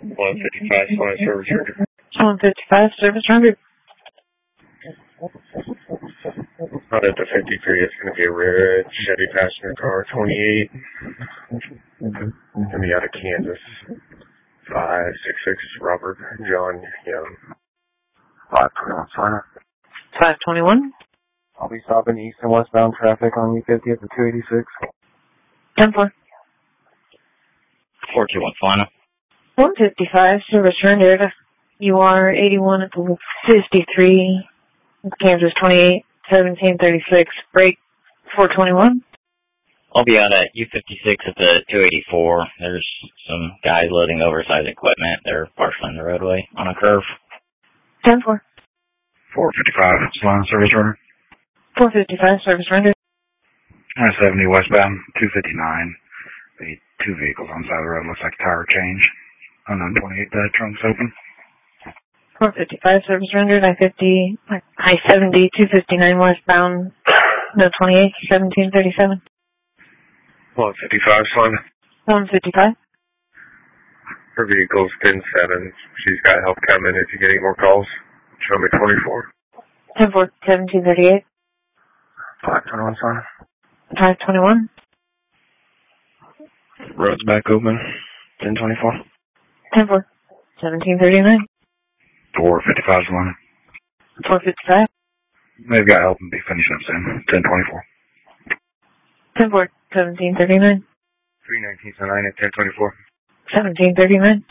155, Solana service rendered. 155, service rendered. Out at the 53, it's going to be a red Chevy passenger car, 28. Going to be out of Kansas. 566, Robert John Young. 521, Solana. 521. I'll be stopping east and westbound traffic on U50 at the 286. 10-4. 421, Solana. 155, service rendered. You are 81 at the 53, Kansas 28, 1736, break 421. I'll be out at U56 at the 284. There's some guys loading oversized equipment. They're partially in the roadway on a curve. 10-4. 455, Solana service order. 455, service rendered. 70 westbound, 259. The two vehicles on the side of the road. Looks like a tire change. Unknown 28, trunk's open. 455, service rendered. I-70, 259 westbound, no 28, 1737. 155, Solana. 155. Her vehicle's 10-7. She's got help coming. If you get any more calls, show me 24. 10-4, 1738. 521, Solana. 521. Road's back open. 1024. 10-4, 1739. 455, Solana. 455. They've got help and be finishing up soon. 1024. 10-4, 1739. 319 9 at 1024. 1739.